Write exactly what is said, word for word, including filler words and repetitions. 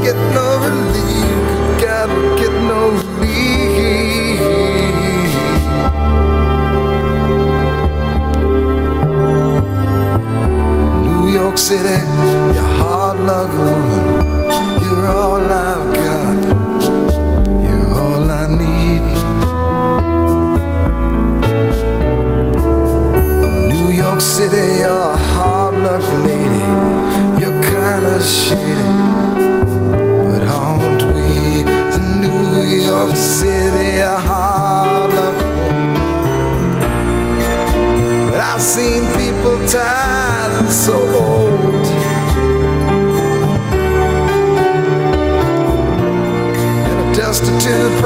get no relief. Gotta get no relief. New York City, you're hard luck woman. You're all I've got. You're all I need. New York City, you're a hard luck lady. You're kinda shady, but aren't we in New York City a hard luck woman? But I've seen people tired and so old, destitute